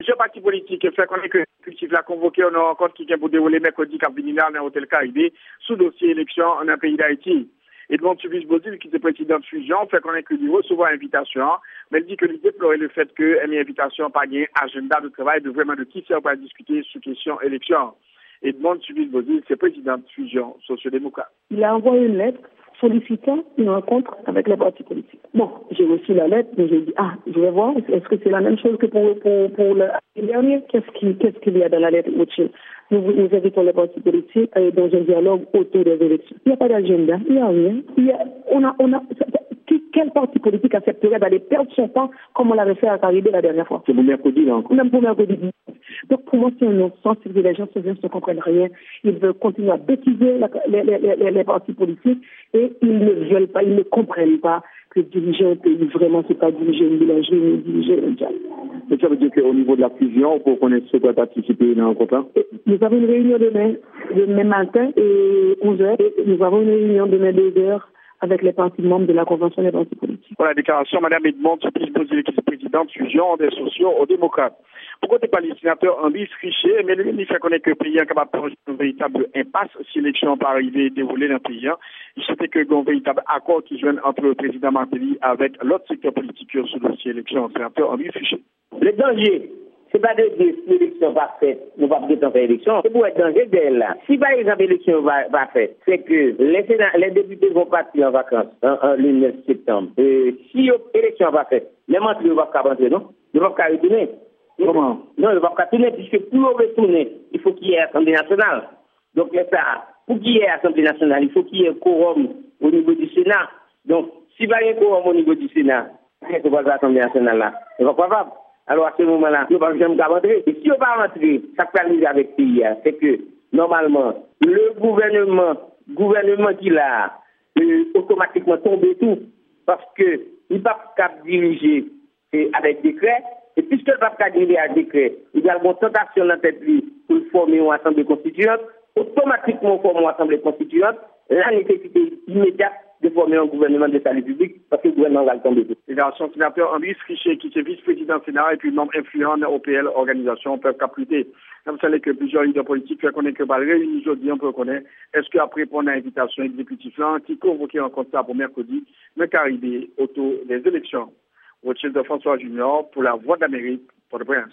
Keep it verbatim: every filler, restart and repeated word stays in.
Le parti politique fait connaître que l'exécutif l'a convoqué une rencontre qui est pour dérouler mercredi cap Vinila dans l'hôtel Caribé sous dossier élection dans le pays d'Haïti. Edmond Tubis-Bodil, qui est président de Fusion, fait connaître qu'il recevoir invitation, mais il dit que l'idée déplorait le fait que l'invitation n'a pas un agenda de travail de vraiment de qui sert pour discuter sur question élection. Edmond Tubis-Bodil, c'est président de Fusion sociodémocrate. Il a envoyé une lettre sollicitant une rencontre avec les partis politiques. Bon, j'ai reçu la lettre, mais j'ai dit, ah, je vais voir, est-ce que c'est la même chose que pour, pour, pour l'année dernière? Qu'est-ce qu'il qu'est-ce qu'il y a dans la lettre, Rothschild? Nous, nous invitons les partis politiques à aller dans un dialogue autour des élections. Il n'y a pas d'agenda, il n'y a rien. Il y a, on a, on a, quel parti politique accepterait d'aller perdre son temps comme on l'avait fait à Caribé la dernière fois? C'est pour mercredi, là, encore. Même pour mercredi. Donc, pour moi, c'est un non-sens, c'est que les gens ne comprennent rien. Ils veulent continuer à bêtiser les, les, les, les partis politiques et ils ne veulent pas, ils ne comprennent pas que diriger un pays, vraiment, c'est pas diriger une boulangerie, mais diriger un diable. Mais ça veut dire qu'au niveau de la fusion, pour qu'on ait souhaité participer dans le contrat? Nous avons une réunion demain, demain matin, et onze heures, et nous avons une réunion demain deux heures, avec les partis membres de la Convention des partis politiques. Pour la déclaration, Mme Edmond Tubis-Bodil, qui est présidente Fusion des sociaux aux démocrates. Pourquoi t'es pas le sénateur Henri Frichet, mais lui, il fait connaître que le pays est capable de faire une véritable impasse si l'élection pas arriver et dérouler dans le pays. Il souhaitait que un véritable accord qui joigne entre le président Martelly avec l'autre secteur politique sur le dossier élection. Sénateur Henri Frichet. Le danger, c'est pas de dire si l'élection va faire, nous va peut-être faire élection. C'est pour être danger d'elle là. Si par exemple l'élection va, va faire, c'est que les, sénats, les députés vont partir en vacances en, en, le neuf septembre. Et si l'élection va faire, les membres ne vont pas rentrer, non? Ils ne vont pas retourner. Comment? Non, ils ne vont pas retourner, puisque pour retourner, il faut qu'il y ait Assemblée nationale. Donc, ça, pour qu'il y ait Assemblée nationale, il faut qu'il y ait un quorum au niveau du Sénat. Donc, s'il va y avoir un quorum au niveau du Sénat, qu'est-ce que va l'Assemblée nationale là? C'est pas probable. Alors, à ce moment-là, nous ne pouvons pas rentrer. Et si on va rentrer, ça peut arriver avec le pays, c'est que, normalement, le gouvernement, gouvernement qui l'a, euh, automatiquement tombé tout, parce qu'il ne peut pas diriger avec décret. Et puisque le pape a diriger avec décret, il y a une tentation dans la tête pour former une assemblée constituante, automatiquement former une assemblée constituante, la nécessité immédiate de former un gouvernement de salut public, parce que le gouvernement va le tomber. Fédération sénateur Henri Frichet, qui est vice-président du Sénat et puis membre influent de l'O P L, organisation, peuvent capter. Vous savez que plusieurs leaders politiques connaissent que par réunion aujourd'hui, on peut connaître, est-ce qu'après répondre à l'invitation exécutive là, qui convoqué en contrat pour mercredi, le Caribé autour des élections. Rothschild de François Junior pour la Voix d'Amérique, pour le Prince.